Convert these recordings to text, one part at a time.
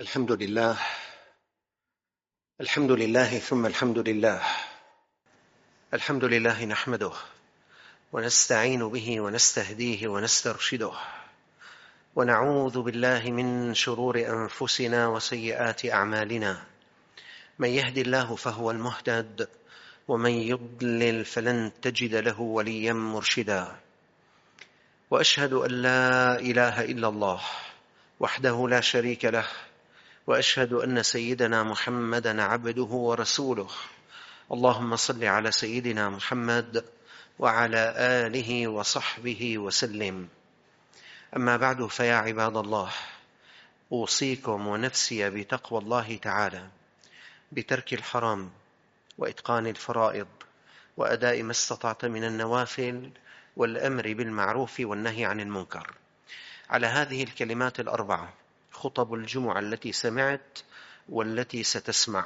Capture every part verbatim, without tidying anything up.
الحمد لله الحمد لله ثم الحمد لله الحمد لله نحمده ونستعين به ونستهديه ونسترشده ونعوذ بالله من شرور أنفسنا وسيئات أعمالنا. من يهد الله فهو المهتد ومن يضلل فلن تجد له وليا مرشدا. وأشهد أن لا إله إلا الله وحده لا شريك له، وأشهد أن سيدنا محمدًا عبده ورسوله. اللهم صل على سيدنا محمد وعلى آله وصحبه وسلم. أما بعد، فيا عباد الله، أوصيكم ونفسي بتقوى الله تعالى، بترك الحرام وإتقان الفرائض وأداء ما استطعت من النوافل والأمر بالمعروف والنهي عن المنكر. على هذه الكلمات الأربعة خطب الجمعة التي سمعت والتي ستسمع.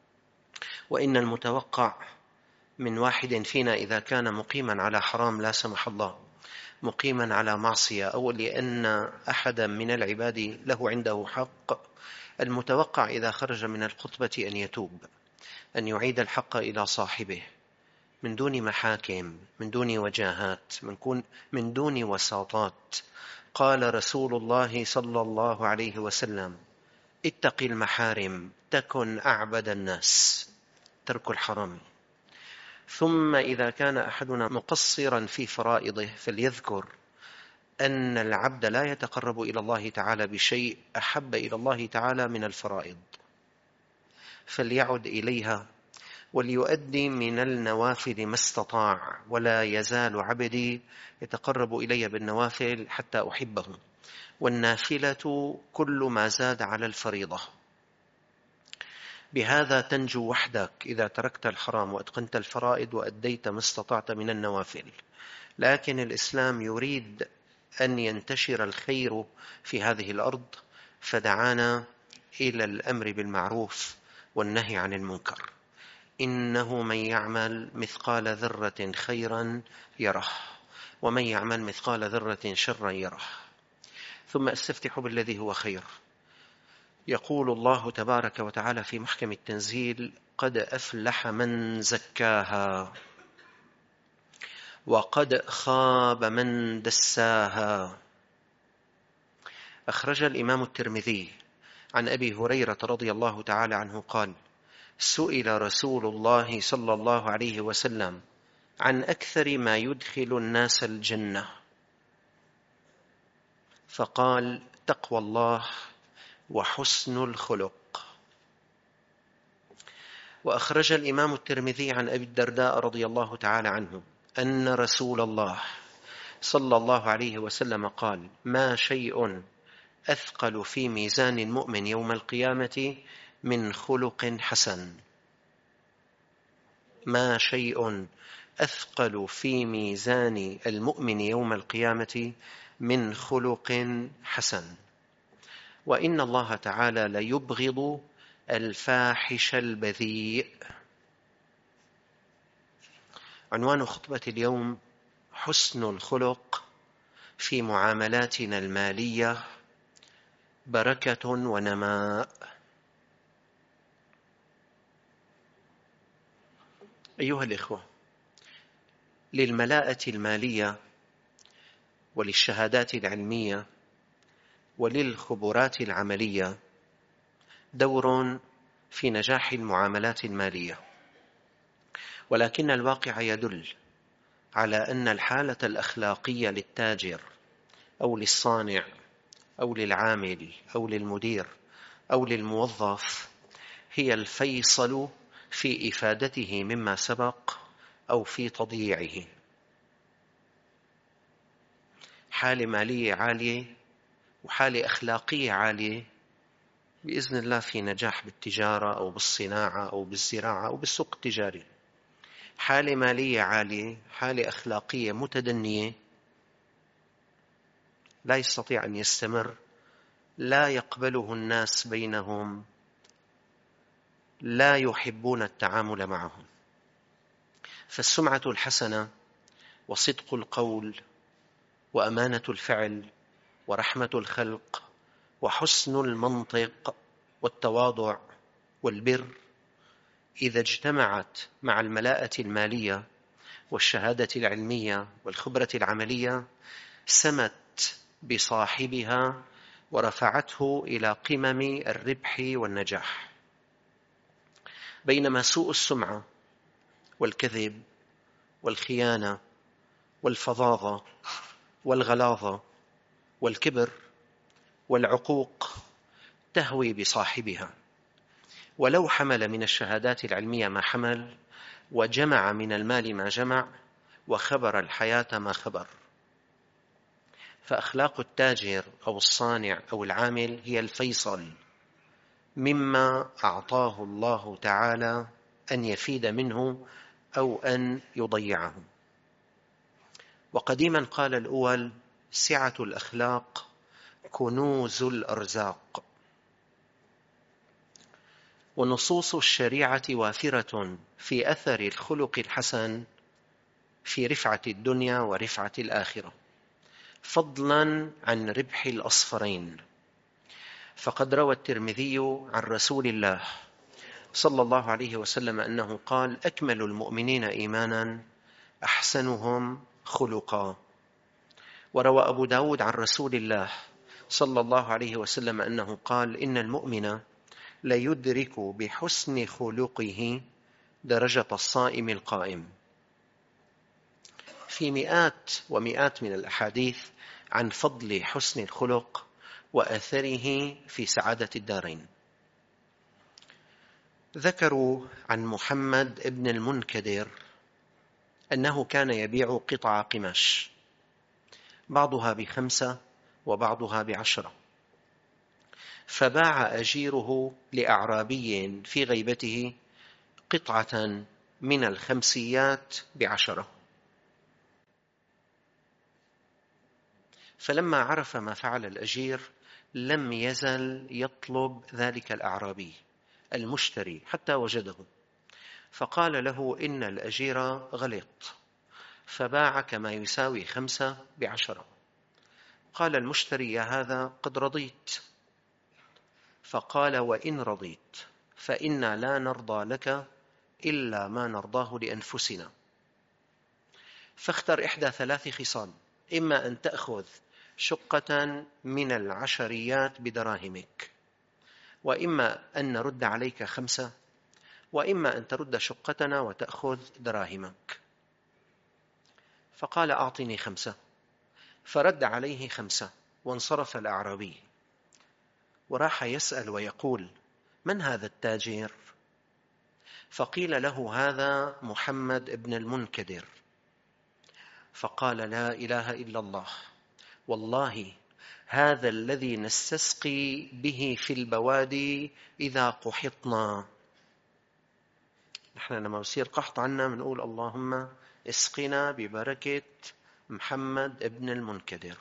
وإن المتوقع من واحد فينا إذا كان مقيما على حرام لا سمح الله، مقيما على معصية، أو لأن أحدا من العباد له عنده حق، المتوقع إذا خرج من الخطبة أن يتوب، أن يعيد الحق إلى صاحبه من دون محاكم، من دون وجاهات، من دون وساطات. قال رسول الله صلى الله عليه وسلم: اتق المحارم تكن أعبد الناس. ترك الحرام. ثم إذا كان أحدنا مقصرا في فرائضه فليذكر أن العبد لا يتقرب إلى الله تعالى بشيء أحب إلى الله تعالى من الفرائض، فليعد إليها وليؤدي من النوافل ما استطاع. ولا يزال عبدي يتقرب إلي بالنوافل حتى أحبه، والنافلة كل ما زاد على الفريضة. بهذا تنجو وحدك إذا تركت الحرام وأتقنت الفرائض وأديت ما استطعت من النوافل. لكن الإسلام يريد أن ينتشر الخير في هذه الأرض، فدعانا إلى الأمر بالمعروف والنهي عن المنكر. إنه من يعمل مثقال ذرة خيرا يره، ومن يعمل مثقال ذرة شرا يره. ثم استفتح بالذي هو خير. يقول الله تبارك وتعالى في محكم التنزيل: قد أفلح من زكاها وقد خاب من دساها. أخرج الإمام الترمذي عن أبي هريرة رضي الله تعالى عنه قال: سئل رسول الله صلى الله عليه وسلم عن أكثر ما يدخل الناس الجنة، فقال: تقوى الله وحسن الخلق. وأخرج الإمام الترمذي عن أبي الدرداء رضي الله تعالى عنه أن رسول الله صلى الله عليه وسلم قال: ما شيء أثقل في ميزان المؤمن يوم القيامة من خلق حسن. ما شيء أثقل في ميزان المؤمن يوم القيامة من خلق حسن. وإن الله تعالى ليبغض الفاحش البذيء. عنوان خطبة اليوم: حسن الخلق في معاملاتنا المالية، بركة ونماء. أيها الإخوة، للملاءة المالية وللشهادات العلمية وللخبرات العملية دور في نجاح المعاملات المالية، ولكن الواقع يدل على أن الحالة الأخلاقية للتاجر أو للصانع أو للعامل أو للمدير أو للموظف هي الفيصل في إفادته مما سبق أو في تضييعه. حالة مالية عالية وحالة أخلاقية عالية بإذن الله في نجاح بالتجارة أو بالصناعة أو بالزراعة أو بالسوق التجاري. حالة مالية عالية، حالة أخلاقية متدنية، لا يستطيع أن يستمر، لا يقبله الناس بينهم، لا يحبون التعامل معهم. فالسمعة الحسنة وصدق القول وأمانة الفعل ورحمة الخلق وحسن المنطق والتواضع والبر إذا اجتمعت مع الملاءة المالية والشهادة العلمية والخبرة العملية سمت بصاحبها ورفعته إلى قمم الربح والنجاح، بينما سوء السمعة والكذب والخيانة والفظاظة والغلاظة والكبر والعقوق تهوي بصاحبها، ولو حمل من الشهادات العلمية ما حمل، وجمع من المال ما جمع، وخبر الحياة ما خبر. فأخلاق التاجر أو الصانع أو العامل هي الفيصل مما أعطاه الله تعالى أن يفيد منه أو أن يضيعه. وقديما قال الأول: سعة الأخلاق كنوز الأرزاق. ونصوص الشريعة وافرة في أثر الخلق الحسن في رفعة الدنيا ورفعة الآخرة، فضلا عن ربح الأصفرين. فقد روى الترمذي عن رسول الله صلى الله عليه وسلم أنه قال: أكمل المؤمنين إيمانا أحسنهم خلقا. وروى أبو داود عن رسول الله صلى الله عليه وسلم أنه قال: إن المؤمن ليدرك بحسن خلقه درجة الصائم القائم. في مئات ومئات من الأحاديث عن فضل حسن الخلق وأثره في سعادة الدارين. ذكروا عن محمد ابن المنكدر أنه كان يبيع قطع قماش، بعضها بخمسة وبعضها بعشرة، فباع أجيره لأعرابي في غيبته قطعة من الخمسيات بعشرة، فلما عرف ما فعل الأجير لم يزل يطلب ذلك الأعرابي المشتري حتى وجده، فقال له: إن الأجير غلط، فباع كما يساوي خمسة بعشرة. قال المشتري: يا هذا قد رضيت. فقال: وإن رضيت فإنا لا نرضى لك إلا ما نرضاه لأنفسنا، فاختر إحدى ثلاث خصال: إما أن تأخذ شقة من العشريات بدراهمك، وإما أن نرد عليك خمسة، وإما أن ترد شقتنا وتأخذ دراهمك. فقال: أعطني خمسة. فرد عليه خمسة، وانصرف الأعرابي وراح يسأل ويقول: من هذا التاجر؟ فقيل له: هذا محمد ابن المنكدر. فقال: لا إله إلا الله، والله هذا الذي نستسقي به في البوادي إذا قحطنا. نحن لما يصير قحط عنا بنقول: اللهم اسقنا ببركة محمد ابن المنكدر.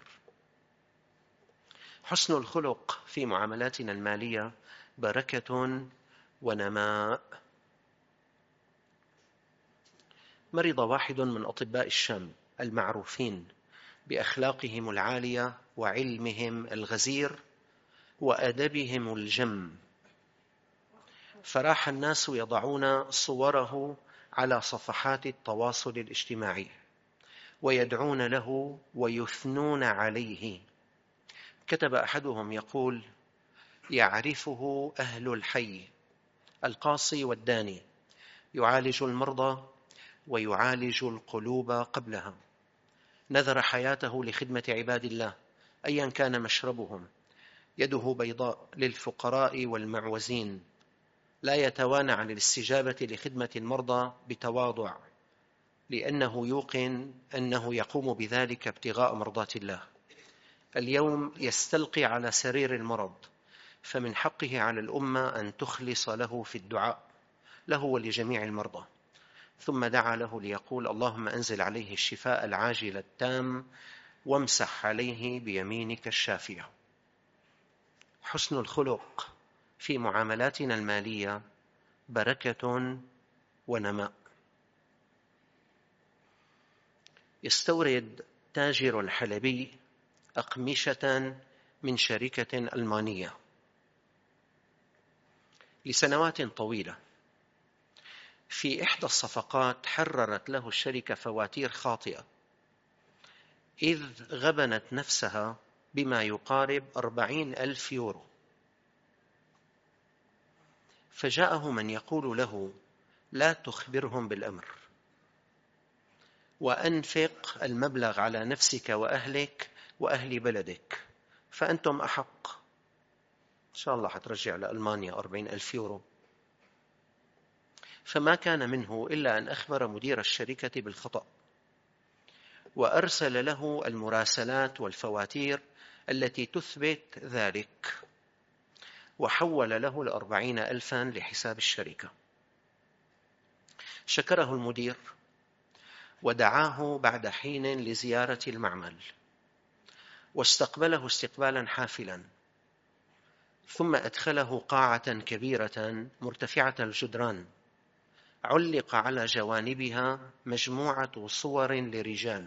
حسن الخلق في معاملاتنا المالية بركة ونماء. مرض واحد من أطباء الشام المعروفين بأخلاقهم العالية وعلمهم الغزير وأدبهم الجم، فراح الناس يضعون صوره على صفحات التواصل الاجتماعي ويدعون له ويثنون عليه. كتب أحدهم يقول: يعرفه أهل الحي، القاصي والداني، يعالج المرضى ويعالج القلوب قبلها، نذر حياته لخدمة عباد الله أيا كان مشربهم، يده بيضاء للفقراء والمعوزين، لا يتوانى عن الاستجابة لخدمة المرضى بتواضع، لأنه يوقن أنه يقوم بذلك ابتغاء مرضات الله. اليوم يستلقي على سرير المرض، فمن حقه على الأمة أن تخلص له في الدعاء له ولجميع المرضى. ثم دعا له ليقول: اللهم أنزل عليه الشفاء العاجل التام وامسح عليه بيمينك الشافية. حسن الخلق في معاملاتنا المالية بركة ونماء. يستورد تاجر الحلبي أقمشة من شركة ألمانية، لسنوات طويلة. في إحدى الصفقات حررت له الشركة فواتير خاطئة، إذ غبنت نفسها بما يقارب أربعين ألف يورو. فجاءه من يقول له: لا تخبرهم بالأمر، وأنفق المبلغ على نفسك وأهلك وأهل بلدك، فأنتم أحق. إن شاء الله حترجع لألمانيا أربعين ألف يورو. فما كان منه إلا أن أخبر مدير الشركة بالخطأ، وأرسل له المراسلات والفواتير التي تثبت ذلك، وحول له الأربعين ألفا لحساب الشركة. شكره المدير ودعاه بعد حين لزيارة المعمل، واستقبله استقبالا حافلا، ثم أدخله قاعة كبيرة مرتفعة الجدران، علق على جوانبها مجموعة صور لرجال.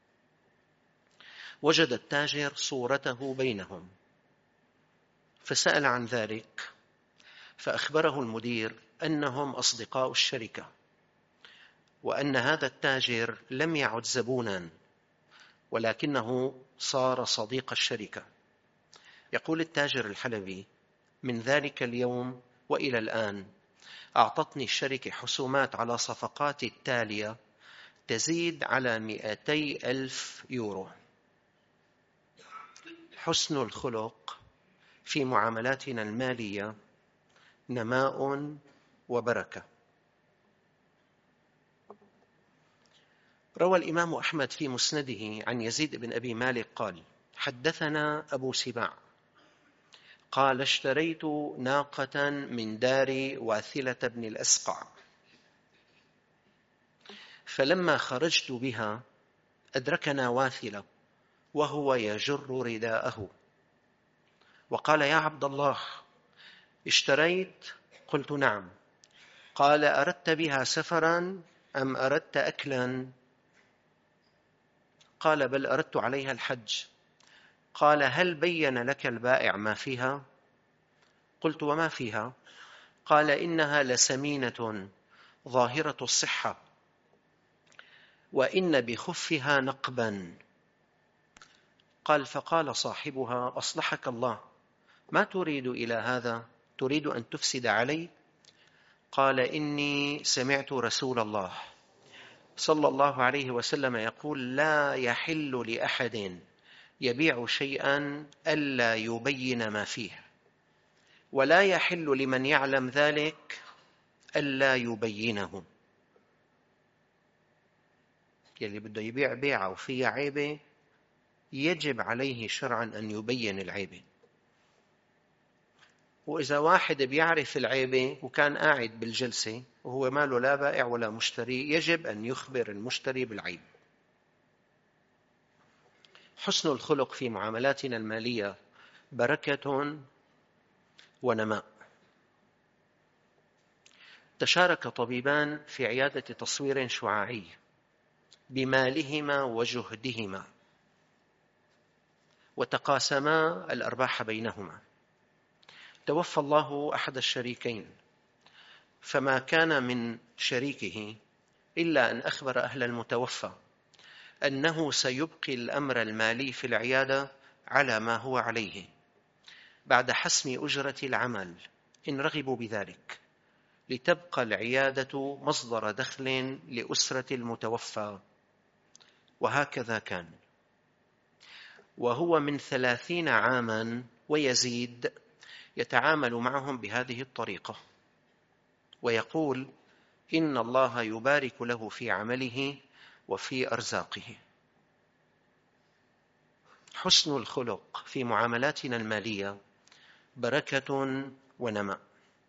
وجد التاجر صورته بينهم، فسأل عن ذلك، فأخبره المدير أنهم أصدقاء الشركة، وأن هذا التاجر لم يعد زبونا، ولكنه صار صديق الشركة. يقول التاجر الحلبي: من ذلك اليوم وإلى الآن أعطتني الشركة حسومات على صفقاتي التالية تزيد على مئتي ألف يورو. حسن الخلق في معاملاتنا المالية نماء وبركة. روى الإمام أحمد في مسنده عن يزيد بن أبي مالك قال: حدثنا أبو سباع قال: اشتريت ناقة من دار واثلة بن الأسقع، فلما خرجت بها أدركنا واثلة وهو يجر رداءه، وقال: يا عبد الله، اشتريت؟ قلت: نعم. قال: أردت بها سفرا أم أردت أكلا؟ قال: بل أردت عليها الحج. قال: هل بين لك البائع ما فيها؟ قلت: وما فيها؟ قال: إنها لسمينة ظاهرة الصحة، وإن بخفها نقبا. قال: فقال صاحبها: أصلحك الله، ما تريد إلى هذا؟ تريد أن تفسد علي؟ قال: إني سمعت رسول الله صلى الله عليه وسلم يقول: لا يحل لأحد يبيع شيئا ألا يبين ما فيه، ولا يحل لمن يعلم ذلك ألا يبينه. يلي بده يبيع بيعة وفيها عيبة يجب عليه شرعا أن يبين العيبة. وإذا واحد بيعرف العيبة وكان قاعد بالجلسة وهو ماله لا بائع ولا مشتري، يجب أن يخبر المشتري بالعيب. حسن الخلق في معاملاتنا المالية بركة ونماء. تشارك طبيبان في عيادة تصوير شعاعي بمالهما وجهدهما، وتقاسما الأرباح بينهما. توفى الله أحد الشريكين، فما كان من شريكه إلا أن أخبر أهل المتوفى أنه سيبقي الأمر المالي في العيادة على ما هو عليه بعد حسم أجرة العمل إن رغبوا بذلك، لتبقى العيادة مصدر دخل لأسرة المتوفى. وهكذا كان، وهو من ثلاثين عاما ويزيد يتعامل معهم بهذه الطريقة، ويقول: إن الله يبارك له في عمله وفي أرزاقه. حسن الخلق في معاملاتنا المالية بركة ونماء.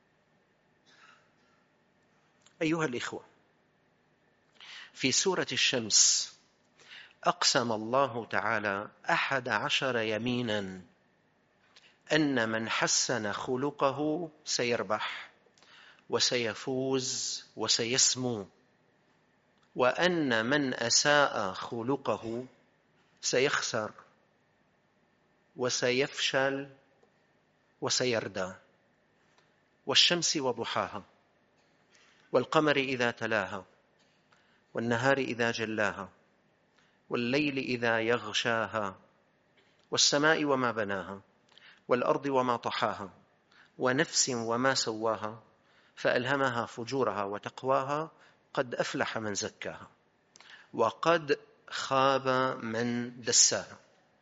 أيها الإخوة، في سورة الشمس أقسم الله تعالى أحد عشر يمينا أن من حسن خلقه سيربح وسيفوز وسيسمو، وأن من أساء خلقه سيخسر وسيفشل وسيردى. والشمس وضحاها والقمر إذا تلاها والنهار إذا جلاها والليل إذا يغشاها والسماء وما بناها والأرض وما طحاها ونفس وما سواها فألهمها فجورها وتقواها قد أفلح من زكاها وقد خاب من دساها.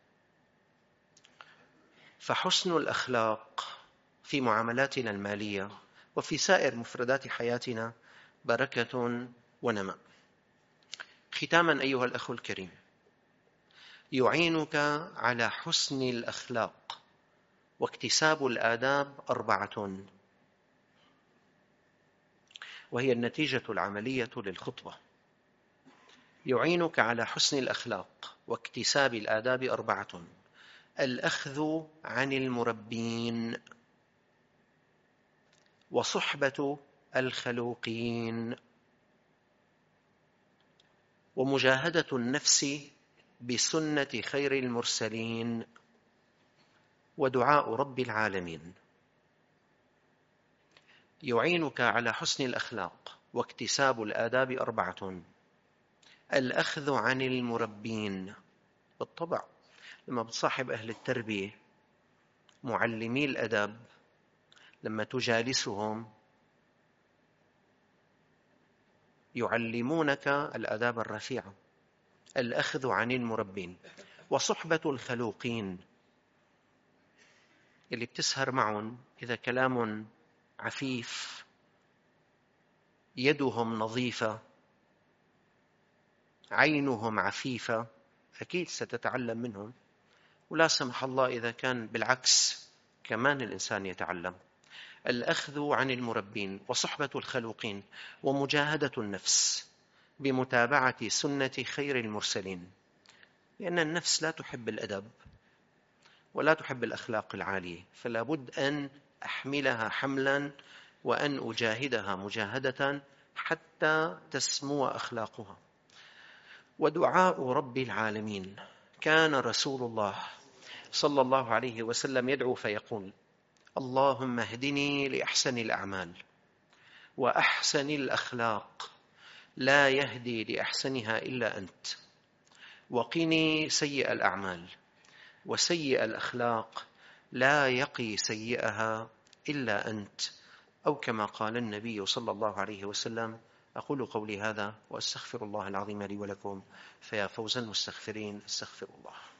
فحسن الأخلاق في معاملاتنا المالية وفي سائر مفردات حياتنا بركة ونماء. ختاما أيها الأخ الكريم، يعينك على حسن الأخلاق واكتساب الآداب أربعة، وهي النتيجة العملية للخطبة. يعينك على حسن الأخلاق واكتساب الآداب أربعة: الأخذ عن المربين، وصحبة الخلوقين، ومجاهدة النفس بسنة خير المرسلين، ودعاء رب العالمين. يعينك على حسن الأخلاق واكتساب الآداب أربعة: الأخذ عن المربين. بالطبع لما بتصاحب أهل التربية معلمي الأدب، لما تجالسهم يعلمونك الآداب الرفيعة. الأخذ عن المربين. وصحبة الخلوقين، اللي بتسهر معهم إذا كلام عفيف، يدهم نظيفة، عينهم عفيفة، أكيد ستتعلم منهم. ولا سمح الله إذا كان بالعكس كمان الإنسان يتعلم. الأخذ عن المربين وصحبة الخلوقين ومجاهدة النفس بمتابعة سنة خير المرسلين، لأن النفس لا تحب الأدب ولا تحب الأخلاق العالية، فلا بد أن أحملها حملا وأن أجاهدها مجاهدة حتى تسمو أخلاقها. ودعاء رب العالمين. كان رسول الله صلى الله عليه وسلم يدعو فيقول: اللهم اهدني لأحسن الأعمال وأحسن الأخلاق، لا يهدي لأحسنها إلا أنت، وقني سيئ الأعمال وسيئ الأخلاق، لا يقي سيئها إلا أنت، أو كما قال النبي صلى الله عليه وسلم. أقول قولي هذا وأستغفر الله العظيم لي ولكم، فيا فوز المستغفرين. استغفر الله.